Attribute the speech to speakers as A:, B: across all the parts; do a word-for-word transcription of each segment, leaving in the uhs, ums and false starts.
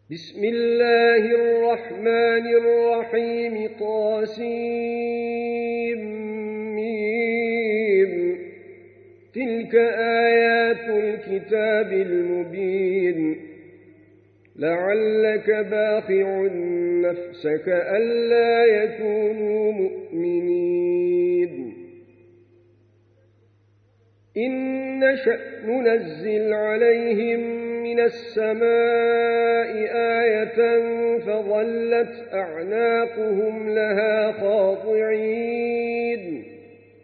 A: بسم الله الرحمن الرحيم طاسيم تلك آيات الكتاب المبين لعلك باخع نفسك ألا يكونوا مؤمنين إن نشأ ننزل عليهم من السماء آية فظلت أعناقهم لها خاضعين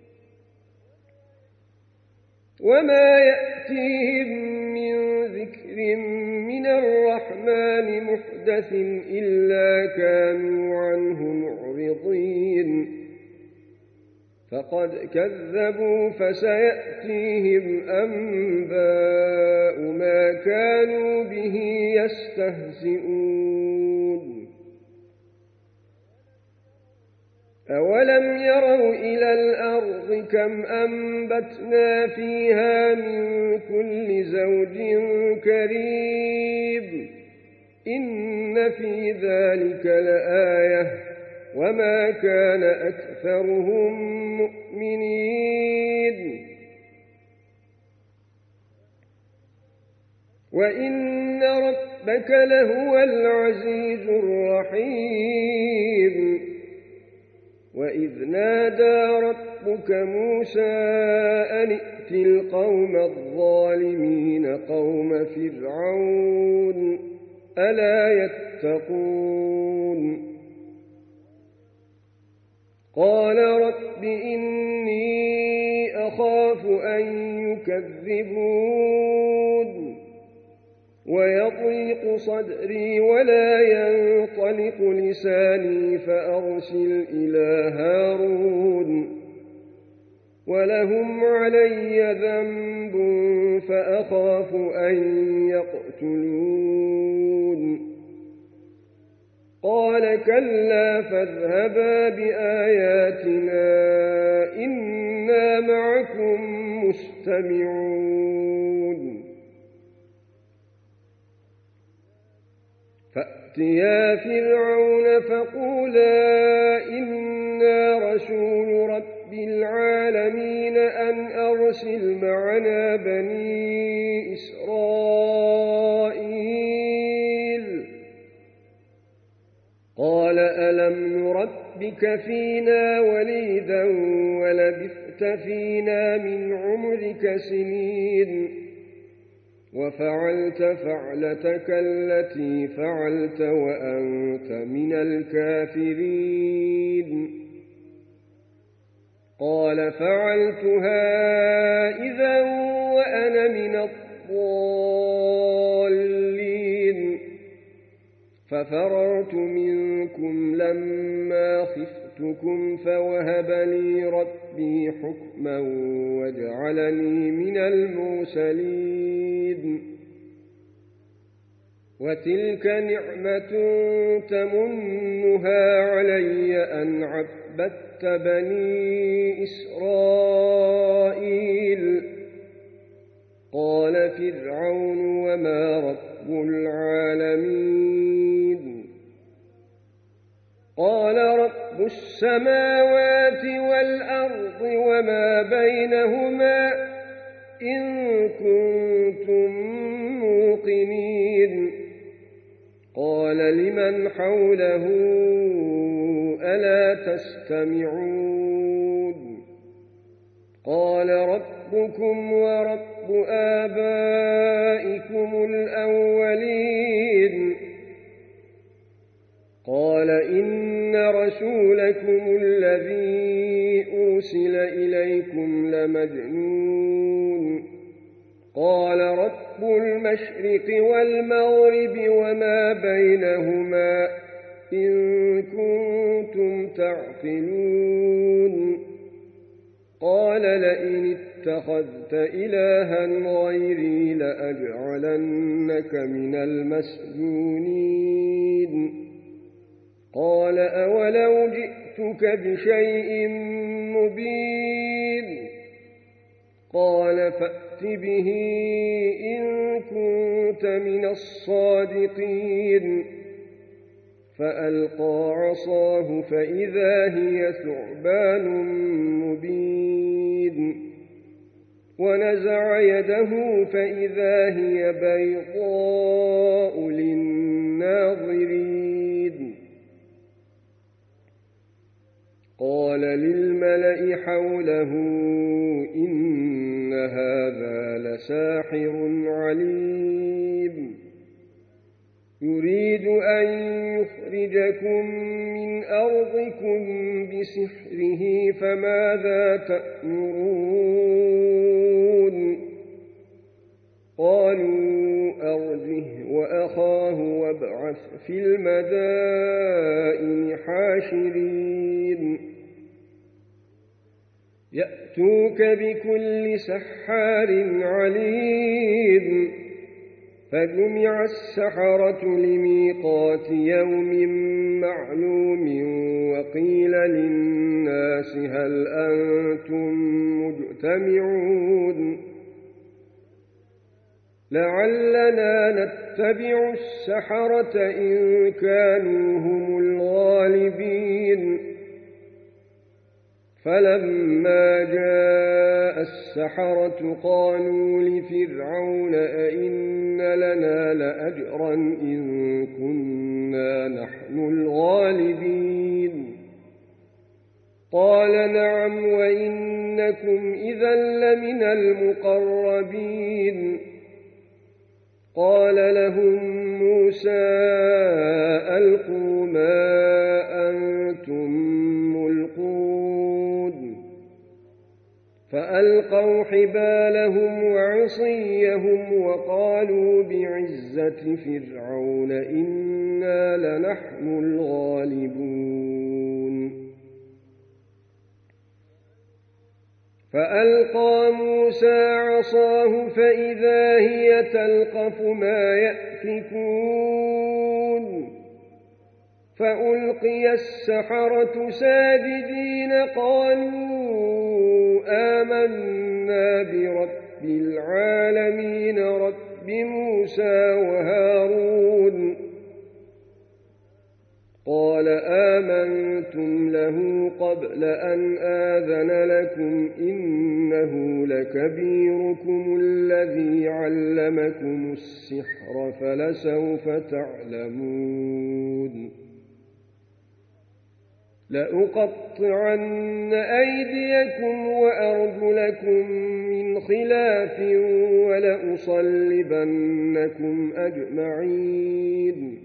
A: وما يأتيهم من ذكر من الرحمن محدث إلا كانوا عنه معرضين فقد كذبوا فسيأتيهم أنباء ما كانوا به يستهزئون أولم يروا إلى الأرض كم أنبتنا فيها من كل زوج كريم إن في ذلك لآية وما كان أكثرهم مؤمنين وإن ربك لهو العزيز الرحيم وإذ نادى ربك موسى أن ائت القوم الظالمين قوم فرعون ألا يتقون قال رب إني أخاف أن يكذبون ويضيق صدري ولا ينطلق لساني فأرسل إلى هارون ولهم علي ذنب فأخاف أن يقتلون قال كلا فاذهبا بآياتنا إنا معكم مستمعون فأتيا فرعون فقولا إنا رسول رب العالمين أن أرسل معنا بني إسرائيل قال ألم نربك فينا وليدا ولبثت فينا من عمرك سنين وفعلت فعلتك التي فعلت وأنت من الكافرين قال فعلتها إذا وأنا من الضالين ففررت منكم لما خفتكم فوهب لي ربي حكما وجعلني من المرسلين وتلك نعمة تمنها علي أن عبدت بني إسرائيل قال فرعون وما رب العالمين قال رب السماوات والأرض وما بينهما إن كنتم موقنين قال لمن حوله ألا تستمعون قال ربكم ورب آبائكم الأولين قال إن رسولكم الذي أرسل إليكم لمجنون قال رب المشرق والمغرب وما بينهما إن كنتم تعقلون قال لئن اتخذت إلها غيري لأجعلنك من المسجونين قال أولو جئتك بشيء مبين قال فأت فَأْتِ بِهِ إِن كُنتَ مِنَ الصَّادِقِينَ فَأَلْقَىٰ عَصَاهُ فَإِذَا هِيَ ثُعْبَانٌ مُّبِينٌ وَنَزَعَ يَدَهُ فَإِذَا هِيَ بَيْضَاءُ لِلنَّاظِرِينَ قَالَ لِلْمَلَإِ حَوْلَهُ إِنَّ هَٰذَا لَسَاحِرٌ عَلِيمٌ يُرِيدُ أَن يُخْرِجَكُم مِّنْ أَرْضِكُم بِسِحْرِهِ فَمَاذَا تَأْمُرُونَ قَالُوا أَرْجِهْ وَأَخَاهُ وَابْعَثْ فِي الْمَدَائِنِ حَاشِرِينَ يَأْتُوكَ بِكُلِّ سَحَّارٍ عَلِيمٍ فَجُمِعَ السَّحَرَةُ لِمِيقَاتِ يَوْمٍ مَّعْلُومٍ وَقِيلَ لِلنَّاسِ هَلْ أَنتُم مُّجْتَمِعُونَ لَعَلَّنَا نَتَّبِعُ السَّحَرَةَ إِن كَانُوا هُمُ الْغَالِبِينَ فَلَمَّا جَاءَ السَّحَرَةُ قَالُوا لِفِرْعَوْنَ أَئِنَّ لَنَا لَأَجْرًا إِن كُنَّا نَحْنُ الْغَالِبِينَ قَالَ نَعَمْ وَإِنَّكُمْ إِذًا لَّمِنَ الْمُقَرَّبِينَ قَالَ لَهُم مُّوسَىٰ أَلْقُوا مَا أَنتُم مُّلْقُونَ فَأَلْقَوْا حِبَالَهُمْ وَعِصِيَّهُمْ وَقَالُوا بِعِزَّةِ فِرْعَوْنَ إِنَّا لَنَحْنُ الْغَالِبُونَ فَأَلْقَىٰ مُوسَىٰ عَصَاهُ فَإِذَا هِيَ تَلْقَفُ مَا يَأْفِكُونَ فَأُلْقِيَ السَّحَرَةُ سَاجِدِينَ قَالُوا آمَنَّا بِرَبِّ الْعَالَمِينَ رَبِّ مُوسَىٰ وَهَارُونَ قَالَ آمَنتُمْ لَهُ قَبْلَ أَنْ آذَنَ لَكُمْ إِنَّهُ لَكَبِيرُكُمُ الَّذِي عَلَّمَكُمُ السِّحْرَ فَلَسَوْفَ تَعْلَمُونَ لَأُقَطِّعَنَّ أَيْدِيَكُمْ وَأَرْجُلَكُم مِّنْ خِلَافٍ وَلَأُصَلِّبَنَّكُمْ أَجْمَعِينَ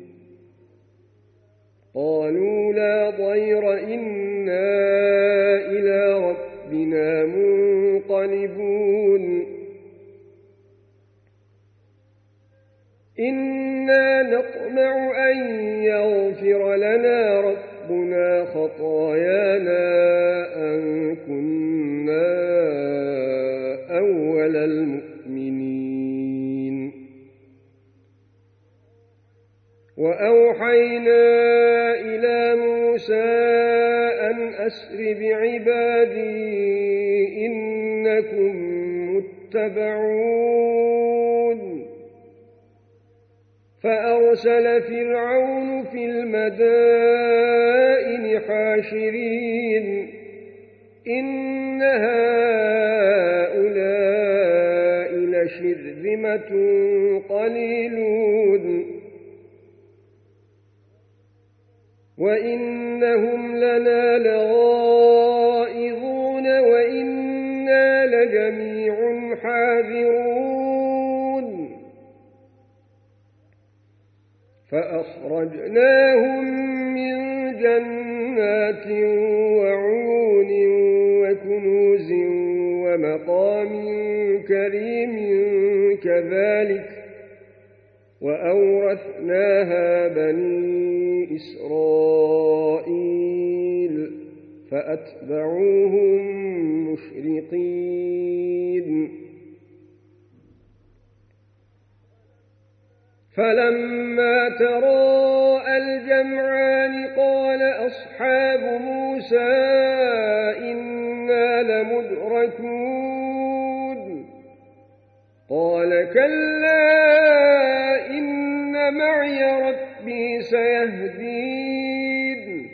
A: قَالُوا لَا ضَيْرَ إِنَّا إِلَىٰ رَبِّنَا مُنقَلِبُونَ إِنَّا نَطْمَعُ أَن يَغْفِرَ لَنَا رَبُّنَا خَطَايَانَا أَن كُنَّا أَوَّلَ الْمُؤْمِنِينَ وَأَوْحَيْنَا إِلَىٰ مُوسَىٰ أَنْ أَسْرِ بِعِبَادِي إِنَّكُم مُّتَّبَعُونَ فَأَرْسَلَ فِرْعَوْنُ فِي الْمَدَائِنِ حَاشِرِينَ إِنَّ هَٰؤُلَاءِ لَشِرْذِمَةٌ قَلِيلُونَ وَإِنَّهُمْ لَنَا لَغَائِظُونَ وَإِنَّا لَجَمِيعٌ حَاذِرُونَ فَأَخْرَجْنَاهُم مِّن جَنَّاتٍ وَعُيُونٍ وَكُنُوزٍ وَمَقَامٍ كَرِيمٍ كَذَٰلِكَ وَأَوْرَثْنَاهَا بَنِي إِسْرَائِيلَ فَأَتْبَعُوهُم مُّشْرِقِينَ فَلَمَّا تَرَاءَى الْجَمْعَانِ قَالَ أَصْحَابُ مُوسَىٰ إِنَّا لَمُدْرَكُونَ قال كلا إن معي ربي سيهدين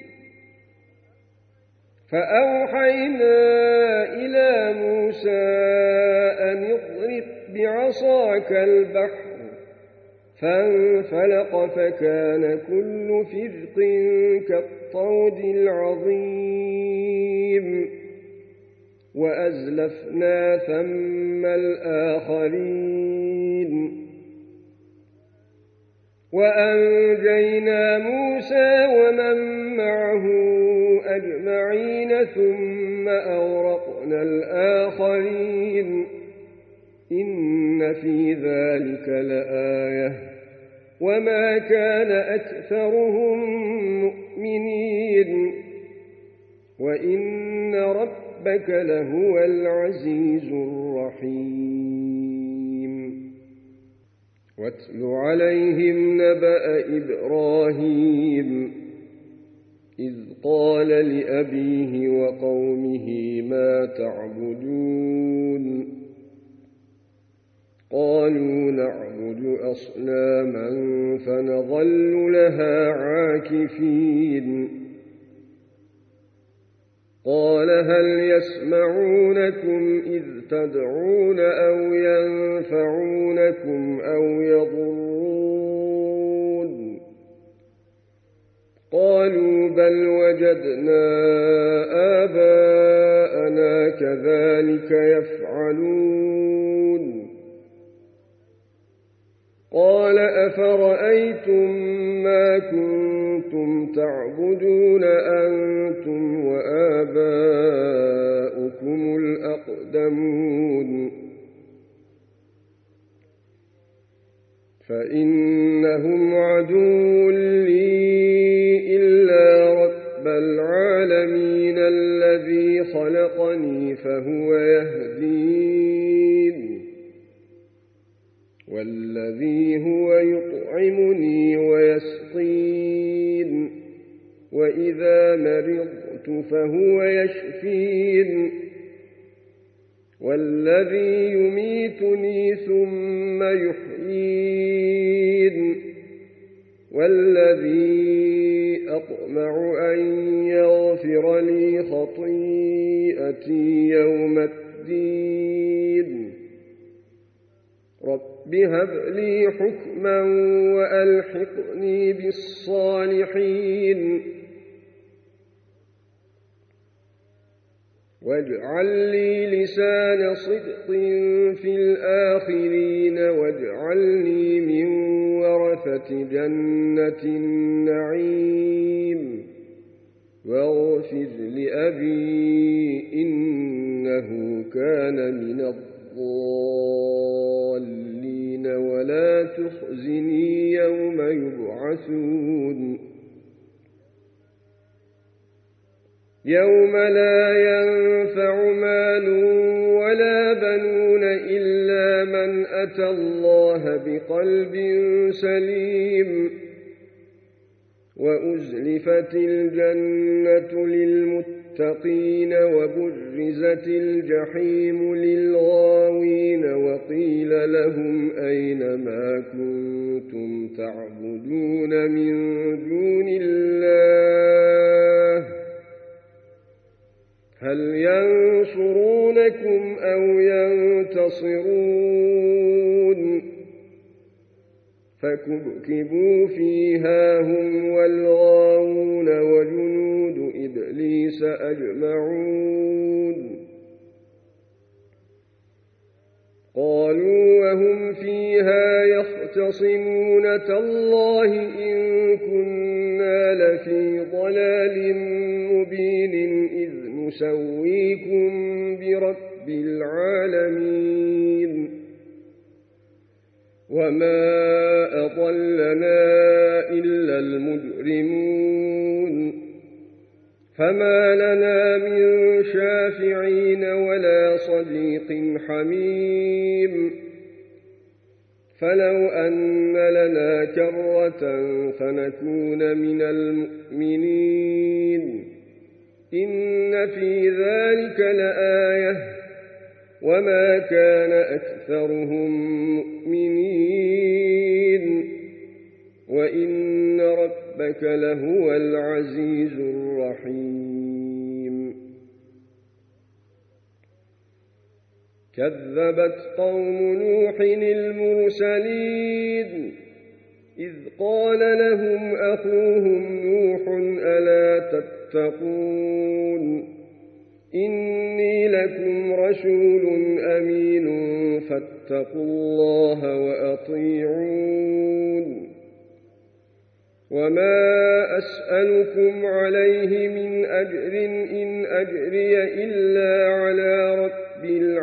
A: فأوحينا إلى موسى أن اضرب بعصاك البحر فانفلق فكان كل فرق كالطود العظيم وأزلفنا ثم الآخرين وأنجينا موسى ومن معه أجمعين ثم أغرقنا الآخرين إن في ذلك لآية وما كان أكثرهم مؤمنين وإن ربك لهو العزيز الرحيم واتل عليهم نبأ إبراهيم إذ قال لأبيه وقومه ما تعبدون قالوا نعبد أصناما فنظل لها عاكفين قال هل يسمعونكم إذ تدعون أو ينفعونكم أو يضرون قالوا بل وجدنا آباءنا كذلك يفعلون قال أفرأيتم ما كنتم تعبدون أنتم وآباؤكم الأقدمون فإنهم عدو لي إلا رب العالمين الذي خلقني فهو يهدين والذي هو يطعمني ويسقين وإذا مرضت فهو يشفين والذي يميتني ثم يحيين والذي أطمع أن يغفر لي خطيئتي يوم الدين رب هب لي حكما وألحقني بالصالحين واجعل لي لسان صدق في الآخرين واجعلني من ورثة جنة النعيم واغفر لأبي إنه كان من الضالين ولا تخزني يوم يبعثون يوم لا ينفع مال ولا بنون إلا من أتى الله بقلب سليم وأزلفت الجنة للمتقين وبرزت الجحيم للغاوين وقيل لهم أين ما كنتم تعبدون من دون الله هل ينصرونكم أو ينتصرون فكبكبوا فيها هم والغاوون وجنود إبليس أجمعون قالوا وهم فيها يختصمون تالله إن كنا لفي ضلال مبين إذ نسويكم برب العالمين وما أضلنا إلا المجرمون فما لنا من شافعين ولا صديق حميم فلو أن لنا كرة فنكون من المؤمنين إن في ذلك لآية وما كان أكثرهم مؤمنين وإن ربك لهو العزيز الرحيم كذبت قوم نوح المرسلين إذ قال لهم أخوهم نوح ألا تتقون إني لكم رسول أمين فاتقوا الله وأطيعون وما أسألكم عليه من أجر إن أجري إلا على رب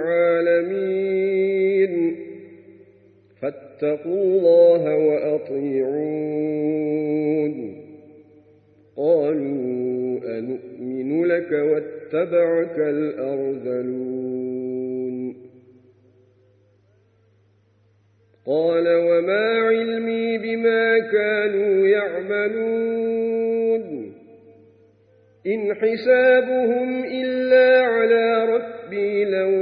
A: العالمين فاتقوا الله وأطيعون قالوا أنؤمن لك واتبعك الأرذلون قال وما علمي بما كانوا يعملون إن حسابهم إلا على ربي لو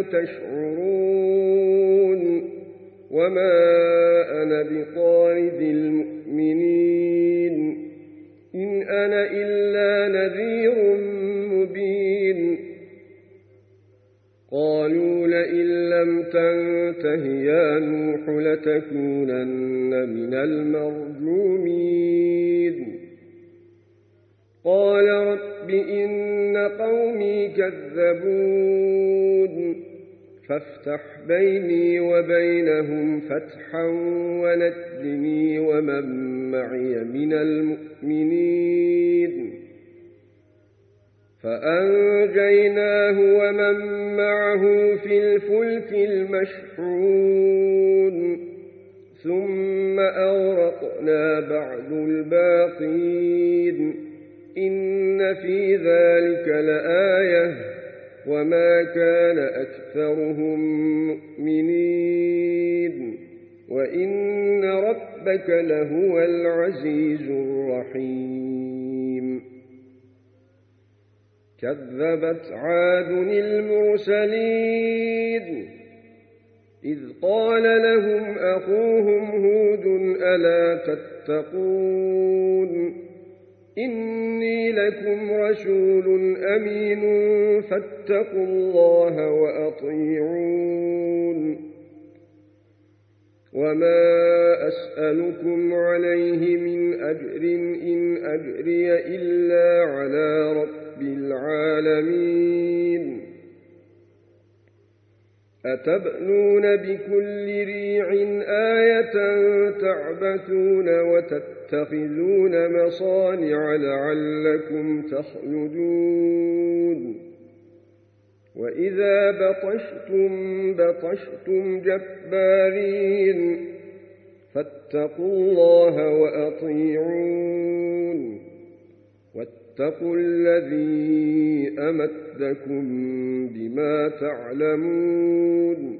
A: تشعرون وما أنا بطارد المؤمنين إن أنا إلا نذير مبين قالوا لئن لم تنته يا نوح لتكونن من المرجومين قال رب إن قومي كذبون فافتح بيني وبينهم فتحا ونجني ومن معي من المؤمنين فأنجيناه ومن معه في الفلك المشحون ثم أغرقنا بعد الباقين إن في ذلك لآية وما كان أكثرهم مؤمنين وإن ربك لهو العزيز الرحيم كذبت عاد المرسلين إذ قال لهم أخوهم هود ألا تتقون إني لكم رسول أمين فاتقوا الله وأطيعون وما أسألكم عليه من أجر إن أجري إلا على رب العالمين أتبنون بكل ريع آية تعبثون وتتخذون مصانع لعلكم تخلدون وإذا بطشتم بطشتم جبارين فاتقوا الله وأطيعون واتقوا الذي أمدكم بما تعلمون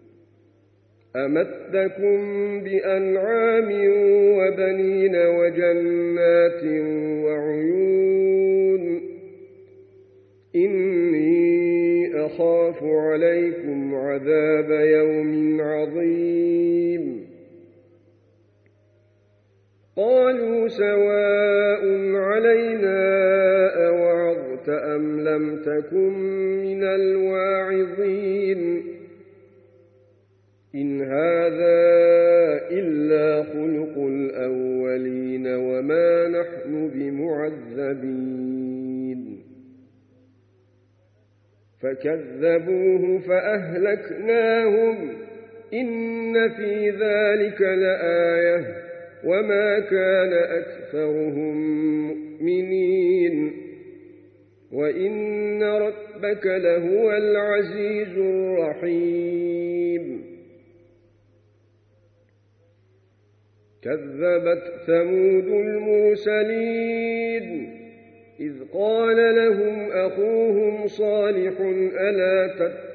A: أمدكم بأنعام وبنين وجنات وعيون إني أخاف عليكم عذاب يوم عظيم قالوا سواء علينا أوعظت أم لم تكن من الواعظين إن هذا إلا خلق الأولين وما نحن بمعذبين فكذبوه فأهلكناهم إن في ذلك لآية وما كان أكثرهم مؤمنين وإن ربك لهو العزيز الرحيم كذبت ثمود المرسلين إذ قال لهم أخوهم صالح ألا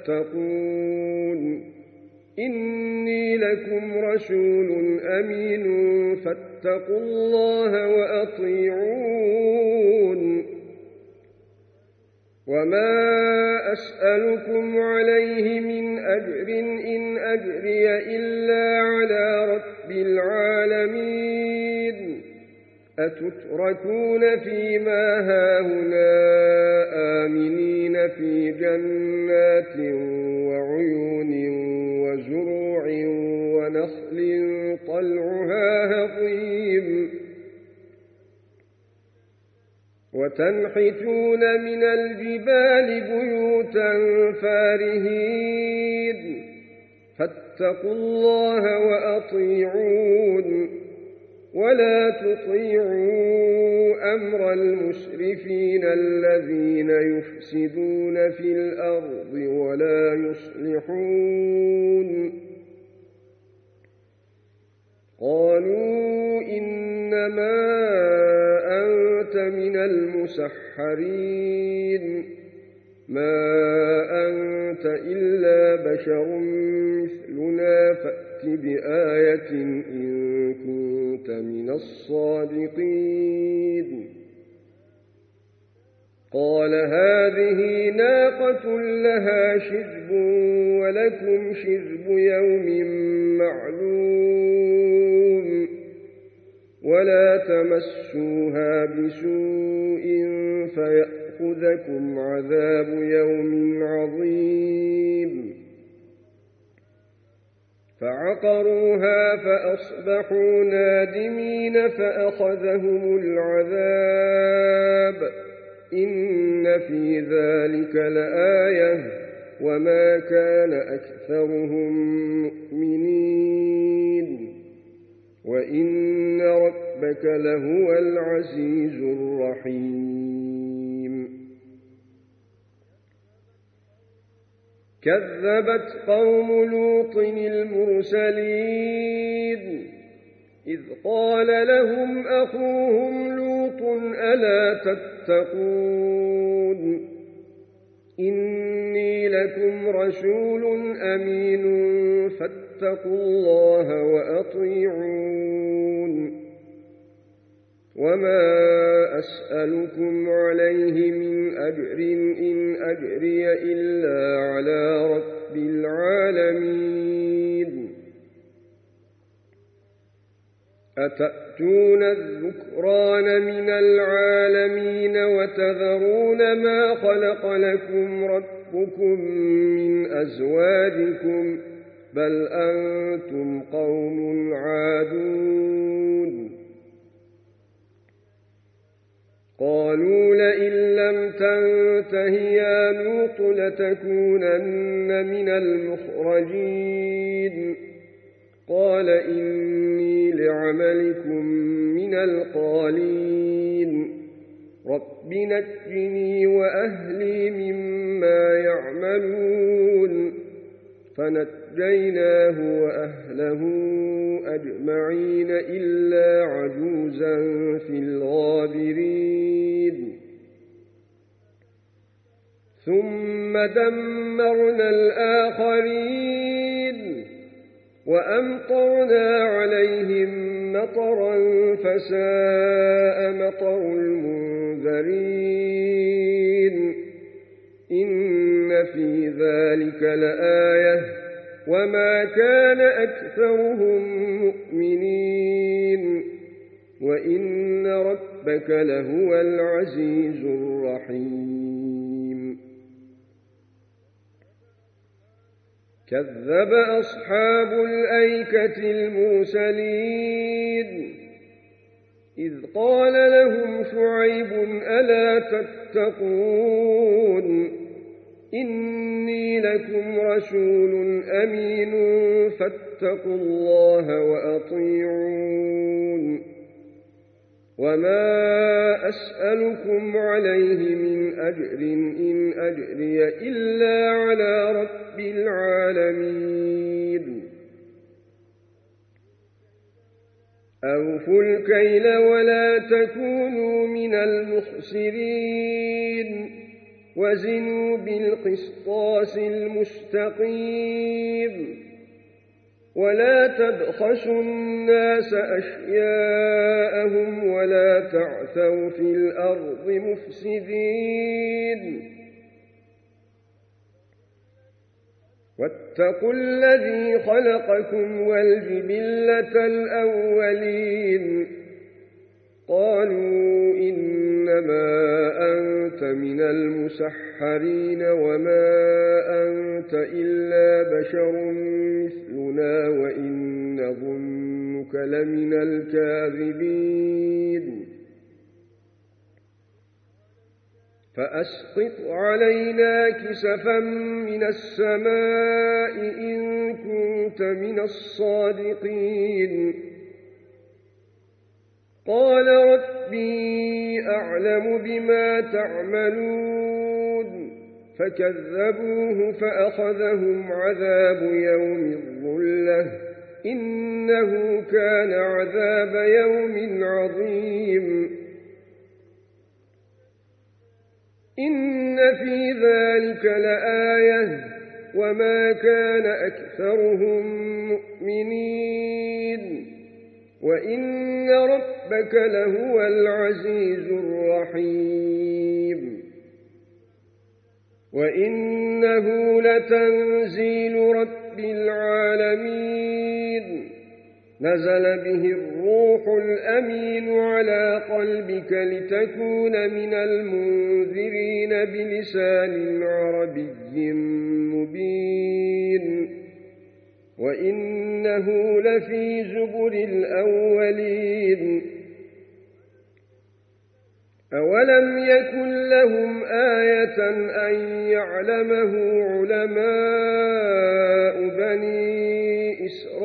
A: تتقون إني لكم رسول أمين فاتقوا الله وأطيعون وما أسألكم عليه من أجر إن أجري إلا على رب العالمين أتتركون فيما هاهنا آمنين في جنات وعيون وزروع ونخل طلعها هضيم وتنحتون من الجبال بيوتا فارهين فاتقوا الله وأطيعون ولا تطيعوا أمر المسرفين الذين يفسدون في الأرض ولا يصلحون قالوا إنما أنت من المسحرين ما أنت إلا بشر مثلنا فأت بآية إن كنت من الصادقين قال هذه ناقة لها شرب ولكم شرب يوم معلوم ولا تمسوها بسوء فيأخذكم عذاب يوم عظيم فعقروها فأصبحوا نادمين فأخذهم العذاب إن في ذلك لآية وما كان أكثرهم مؤمنين وإن ربك لهو العزيز الرحيم كذبت قوم لوط المرسلين إذ قال لهم أخوهم لوط ألا تتقون إني لكم رسول أمين فاتقوا الله وأطيعون وما أسألكم عليه من أجر إن أجري إلا على رب العالمين أتأتون الذكران من العالمين وتذرون ما خلق لكم ربكم من أزواجكم بل أنتم قوم عادون قالوا لئن لم تنته يا لوط لتكونن من المخرجين قال إني لعملكم من القالين رب نجني وأهلي مما يعملون فنجيناه وأهله أجمعين إلا عجوزا في الغابرين ثم دمرنا الآخرين وأمطرنا عليهم مطرا فساء مطر المنذرين إن في ذلك لآية وما كان أكثرهم مؤمنين وإن ربك لهو العزيز الرحيم كذب أصحاب الأيكة المرسلين إذ قال لهم شعيب ألا تتقون إني لكم رسول أمين فاتقوا الله وأطيعون وما أسألكم عليه من أجر إن أجري إلا على رب العالمين أوفوا الكيل ولا تكونوا من المخسرين وزنوا بالقسطاس المستقيم ولا تبخسوا الناس أشياءهم ولا تعثوا في الأرض مفسدين واتقوا الذي خلقكم والجبلة الأولين قالوا إنما أنت من المسحرين وما أنت إلا بشر مثلنا وإن نظنك لمن الكاذبين فأسقط علينا كسفا من السماء إن كنت من الصادقين قال ربي أعلم بما تعملون فكذبوه فأخذهم عذاب يوم الظلة إنه كان عذاب يوم عظيم إن في ذلك لآية وما كان أكثرهم مؤمنين وإن ربك لهو العزيز الرحيم وإنه لتنزيل رب العالمين نزل به الروح الأمين على قلبك لتكون من المنذرين بلسان عربي مبين وإنه لفي زبر الأولين أولم يكن لهم آية أن يعلمه علماء بني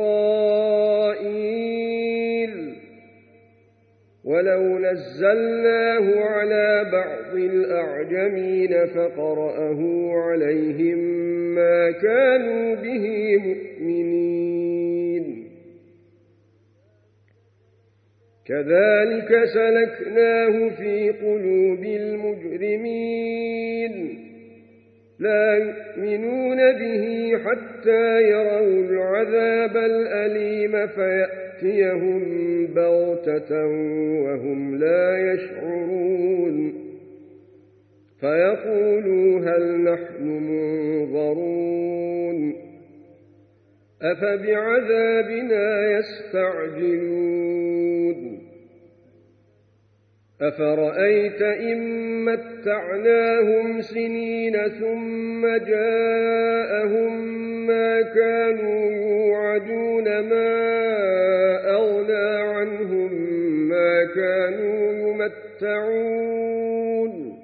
A: إسرائيل ولو نزلناه على بعض الأعجمين فقرأه عليهم ما كانوا به مؤمنين كذلك سلكناه في قلوب المجرمين لا يؤمنون به حتى يروا العذاب الأليم فيأتيهم بغتة وهم لا يشعرون فيقولوا هل نحن منظرون أفبعذابنا يستعجلون أفرأيت إن متعناهم سنين ثم جاءهم ما كانوا يوعدون ما أغنى عنهم ما كانوا يمتعون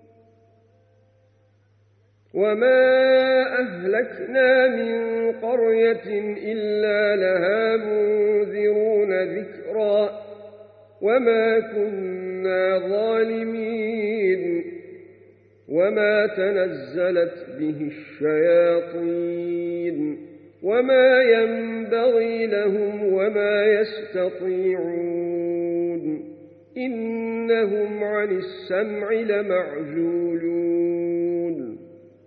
A: وما أهلكنا من قرية إلا لها منذرون ذكرا وما كنا ظالمين وما تنزلت به الشياطين وما ينبغي لهم وما يستطيعون إنهم عن السمع لمعزولون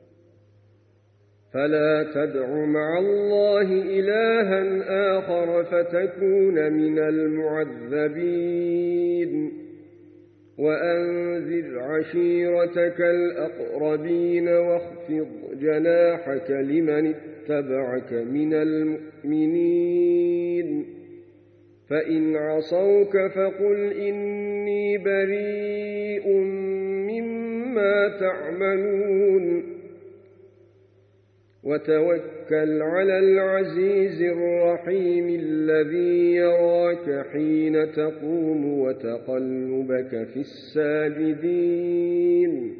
A: فلا تدع مع الله إلها آخر فتكون من المعذبين وأنذر عشيرتك الأقربين واخفض جناحك لمن اتبعك من المؤمنين فإن عصوك فقل إني بريء مما تعملون وتوكل على العزيز الرحيم الذي يراك حين تقوم وتقلبك في الساجدين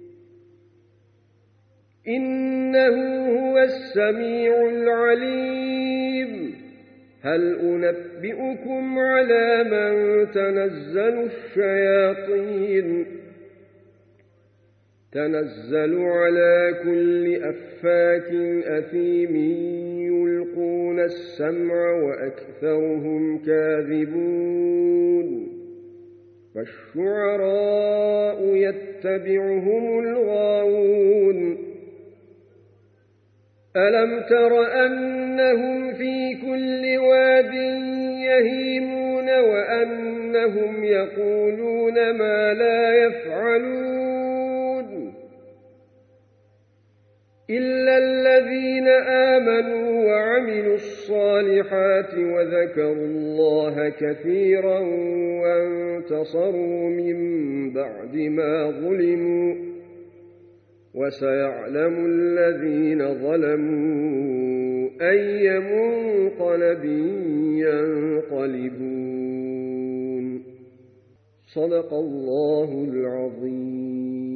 A: إنه هو السميع العليم هل أنبئكم على من تنزل الشياطين تنزل على كل أفاك أثيم يلقون السمع وأكثرهم كاذبون فالشعراء يتبعهم الغاوون ألم تر أنهم في كل واد يهيمون وأنهم يقولون ما لا يفعلون إلا الذين آمنوا وعملوا الصالحات وذكروا الله كثيرا وانتصروا من بعد ما ظلموا وسيعلم الذين ظلموا أي منقلب ينقلبون. صدق الله العظيم.